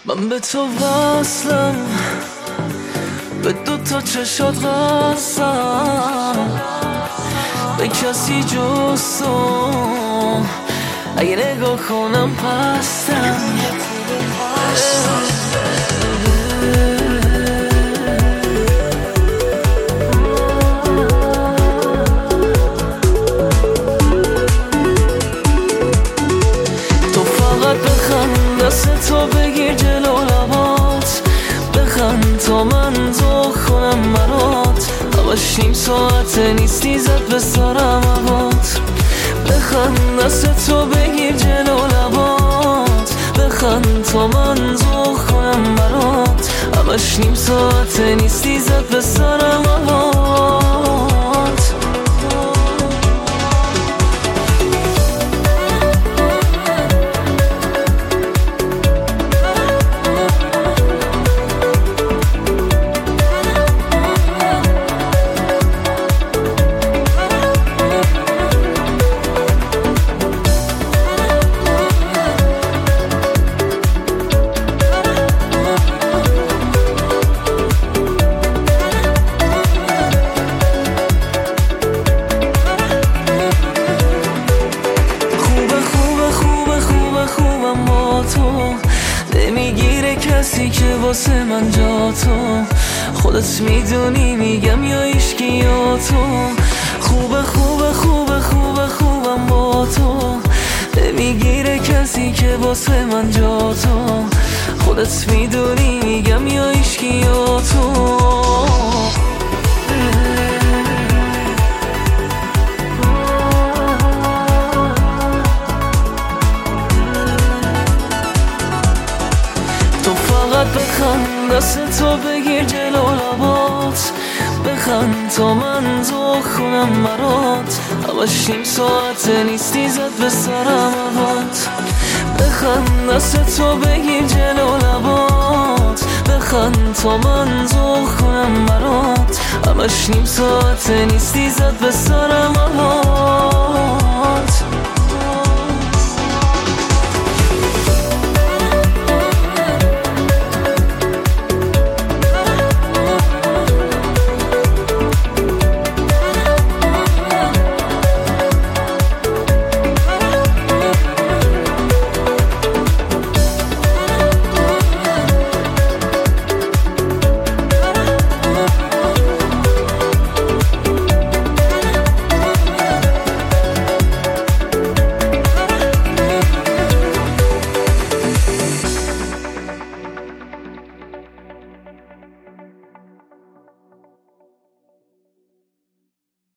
من به تو وصلم، به دوتا چشات قسم، به کسی جز تو اگه نگاه کنم پستم. تو فقط بخند، دست تو بگیر جلو لبات، بخند تا من ذوق کنم برات. همش نیم ساعته نیستی زد به سرم هوات. بخند، دست تو بگیر جلو لبات، بخند تا من ذوق کنم برات. همش نیم ساعته نیستی زد به سرم هوات. نمیگیره کسی که واسه من جا تو، خودت میدونی میگم یا ایشکی یا تو. خوبه خوبه خوبه خوبه خوبم با تو، نمیگیره کسی که واسه من جا تو، خودت میدونی میگم یا ایشکی یا تو. بخند، دست تو بگیر جلو لبات، بخند تا من ذوق کنم برات. همش نیم ساعته نیستی زد به سرم هوات. بخند، دست تو بگیر جلو لبات، بخند تا من ذوق کنم برات. همش نیم ساعته نیستی زد به سرم هوات.